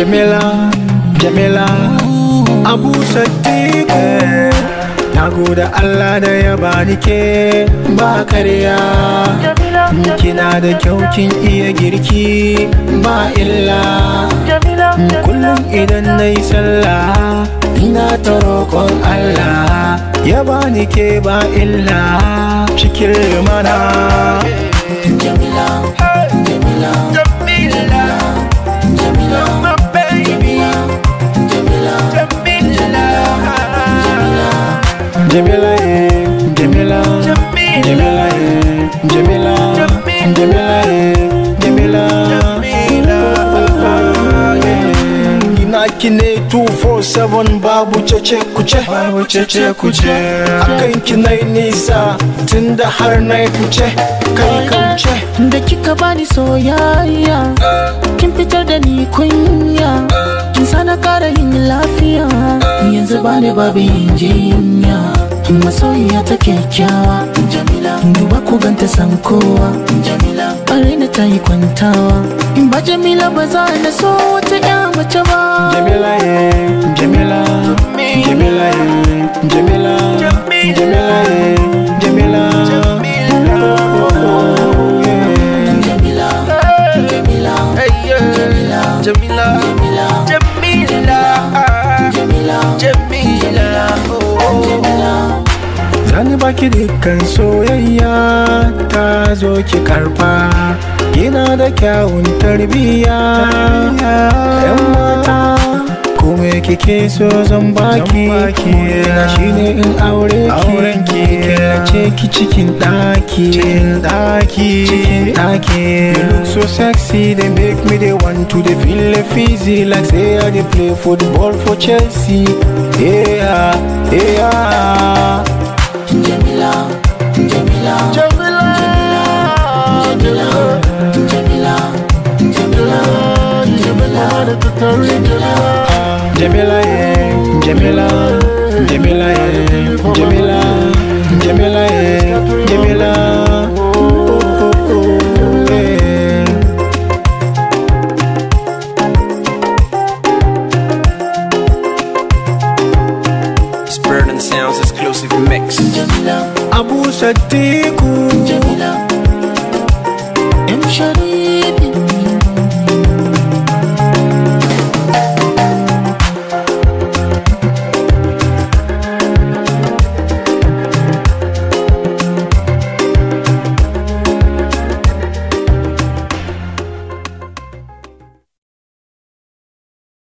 Jamila, Jamila, Abu Sadiq. Na gode Allah da ya bani ke ba karya. Kina da kyau kin iya girki ba illa. Kullum idan nayi sallah ina ta roƙon Allah ya bani ke ba illa cikin lumana. Jamila, Jamila, Jamila, Jamila, my baby, Jamila, Jamila, Jamila, Jamila, Jamila, Jamila, Jamila, Jamila, ina kine 247 babu cece kuce, babu cece kuce. Akan kinai nisa tunda har nai kuce kai kauce. da kika bani soyayya, kin fitar da ni kunya, kin sana kara yin lafiya, yanzu bani babu yin jinya. Masoyiya ta kyakkyawa, Jamila, duba ku ganta san kowa, Jamila, arena ta yi kwantawa, in ba Jamila ba za na so wata ya mace ba. Jamila, Jamila, Jamila, Jamila, Jamila, Jamila, Jamila, zani baki dukkan soyayya ta zo ki karfa. Kina da kyawun tarbiyya yan mata, kome kike so zan baki. na shine in aure ki killace ki cikin daki. Cikin daki. You look so sexy, they make me they want to they feel fizzy like say I they play football for Chelsea. Yeah, yeah. Jamila, Jamila, Jamila, Jamila, Jamila, Jamila, Jamila, Jamila, Jamila, Jamila, Jamila,